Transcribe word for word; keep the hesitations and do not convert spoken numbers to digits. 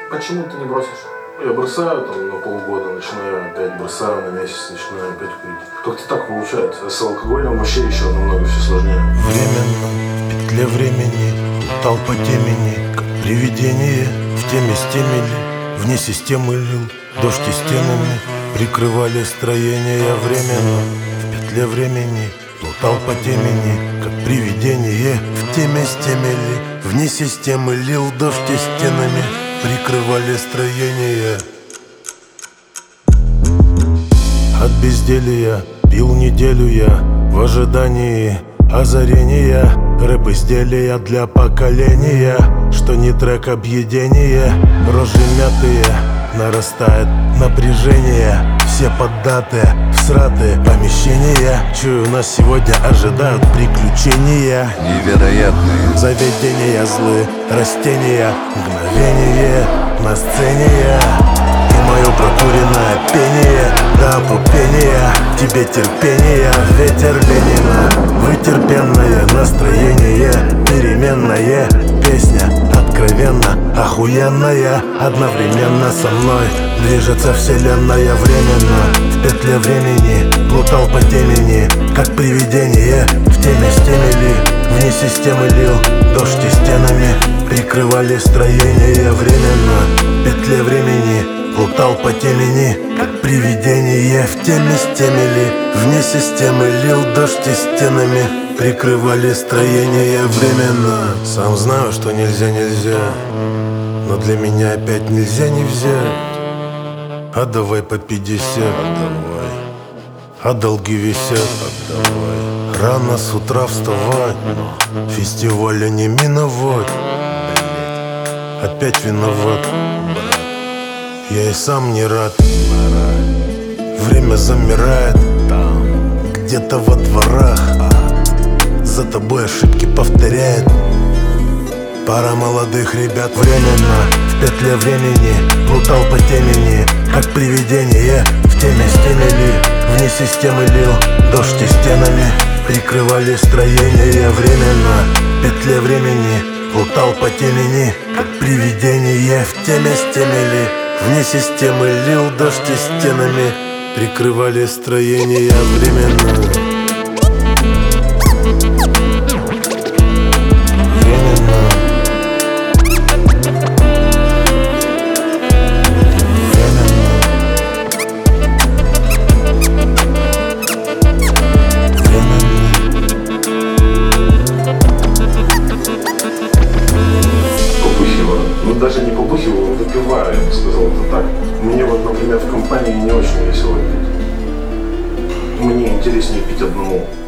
Почему ты не бросишь? Я бросаю там на полгода, начинаю опять, бросаю на месяц, начинаю опять курить. Как-то так получается. А с алкоголем вообще еще намного все сложнее. Временно, в петле времени, лутал по темени, как привидение. В теме стемели, вне системы лил дождь и стенами прикрывали строения. Временно, в петле времени, лутал по темени, как привидение. В теме стемели, вне системы лил дождь и стенами прикрывали строения. От безделия пил неделю я в ожидании озарения. Рэп-изделия для поколения, что не трек объедения. Рожи мятые, нарастает напряжение. Все поддаты, всраты помещения. Чую, нас сегодня ожидают приключения невероятные. Заведения злые, растения, мгновение на сцене я. И мое прокуренное пение до опупения. Тебе терпение, ветер Ленина. Вытерпенное настроение, переменная песня, откровенно охуенная. Одновременно со мной движется вселенная. Временно, в петле времени, плутал по темени, как привидение. В теме стемели, вне системы лил дождь и стенами прикрывали строения. Временно, в петле времени, плутал по темени, как привидение. В теме стемели, вне системы лил дождь и стенами прикрывали строения. Временно, сам знаю, что нельзя, нельзя, но для меня опять нельзя не взять. А давай по пятьдесят, а давай, а долги висят, а давай. Рано с утра вставать, фестиваля не миновать. Опять виноват, я и сам не рад. Время замирает где-то во дворах, за тобой ошибки повторяет пара молодых ребят. Временно, в петле времени, плутал по темени, как привидение. В теме стемели, вне системы лил дождь и стенами прикрывали строения. Временно, в петле времени, плутал по темени, как привидение. В теме стемели, вне системы лил дождь и стенами прикрывали строения. Временно. Даже не побухиваю, выпиваю, я бы сказал это так. Мне вот, например, в компании не очень весело пить. Мне интереснее пить одному.